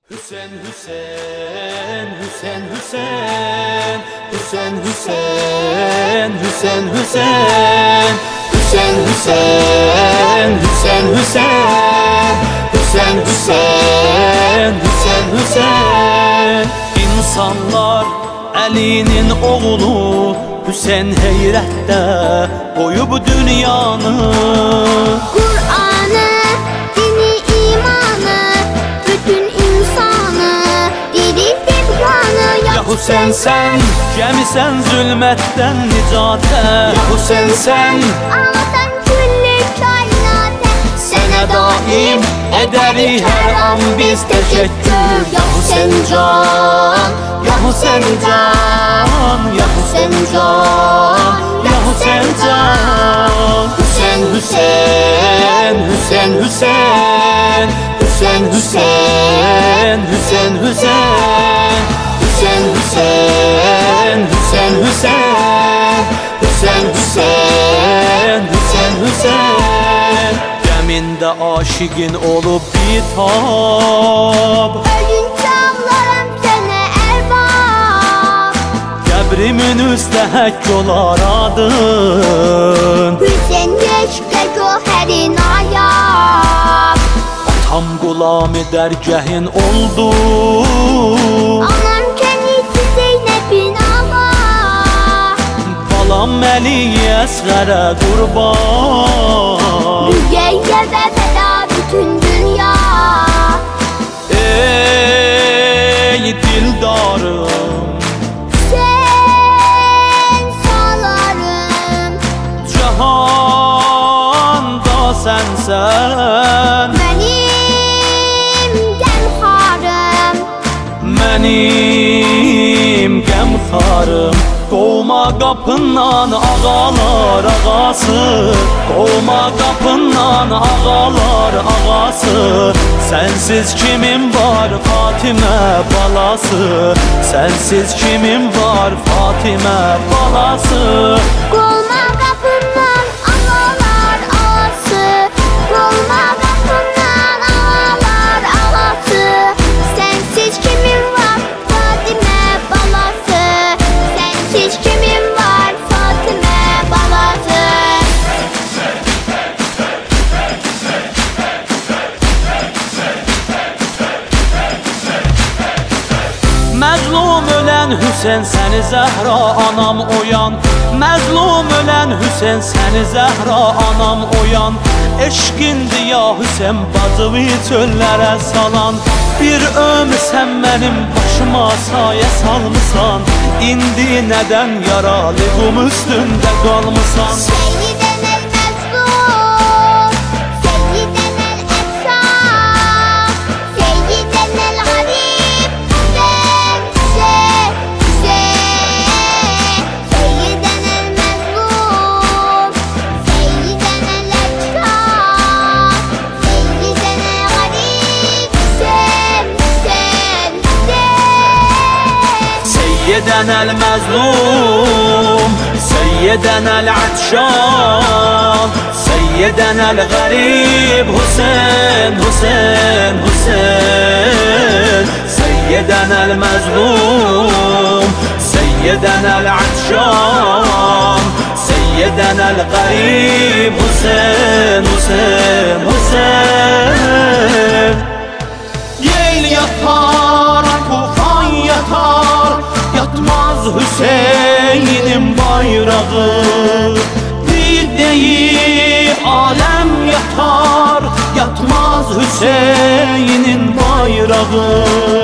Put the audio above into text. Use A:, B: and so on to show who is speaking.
A: Hüseyin, Hüseyin, Hüseyin, Hüseyin, Hüseyin, Hüseyin, Hüseyin, Hüseyin, Hüseyin, Hüseyin, Hüseyin, Hüseyin, Hüseyin, Hüseyin, Hüseyin, Hüseyin. İnsanlar Ali'nin oğlu Hüseyin heyrətdə qoyub dünyanı,
B: Kur'an'ı, dini, imanı, bütün insanı diriltip kanı.
A: Ya Hüseyin sen gəmisən zülmətdən nicatə, Ya Hüseyin sen
B: Ağlatan küllü kainatı.
A: sənə daim edərik hər an biz təşəkkür. Ya Hüseyin can, Ya Hüseyin can, Ya Hüseyin can, Ya Hüseyin can. Hüseyin, Hüseyin, Hüseyin, Hüseyin, Hüseyin, Hüseyin, Hüseyin, Hüseyin, Hüseyin, Hüseyin, Hüseyin, Hüseyin, Hüseyin, Hüseyin, Hüseyin, Hüseyin. Gəmində aşiqin olub bitap,
B: Ölünce ağlarım sənə ərbab.
A: qəbrimin üstə həkk olar adın.
B: Hüseyin eşqə göhərin ayab.
A: Atam qulamı dərgəhin oldu,
B: Anam kənisi Zeynəbin ağa.
A: balam Əliyə əsğərə qurban.
B: Mügeyyə və fəda bütün dünya.
A: Ey dildarım,
B: Sen salarım
A: cahanda sənsən,
B: benim gəmxarım.
A: mənim qəmxarım. Qovma qapından ağalar ağası, qovma qapından ağalar ağası. Sənsiz kimin var Fatimə balası, sənsiz kimin var Fatimə balası.
B: Qolma qapından ağalar ağası, qolma qapından ağalar ağası. Sensiz kimin var Fatimə balası, sensiz kimin var Fatimə balası.
A: Məzlum ölən Hüseyin səni Zəhra anam oyan, məzlum ölən Hüseyin səni Zəhra anam oyan. Eşqindir ya Hüseyin bacımı çöllərə salan, bir ömür sən mənim başıma sayə salmısan. İndi nədən yaralı qum üstündə qalmısan?
B: Seyyiden el mezlum, seyyiden el efşam, seyyiden el garip, seyyiden el mezlum, seyyiden el efşam, seyyiden el garip,
A: Seyyeden el məzlum, seyyeden el atşan, seyyeden el garib Hüseyin, Hüseyin, Hüseyin. Seyyeden el məzlum, seyyeden el atşan, seyyeden el garib Hüseyin, Hüseyin, Hüseyin. Yel yatar, tufan yatar, yatmaz Hüseyin'in bayrağı. Dideyi alem yatar, yatmaz Hüseyin'in bayrağı.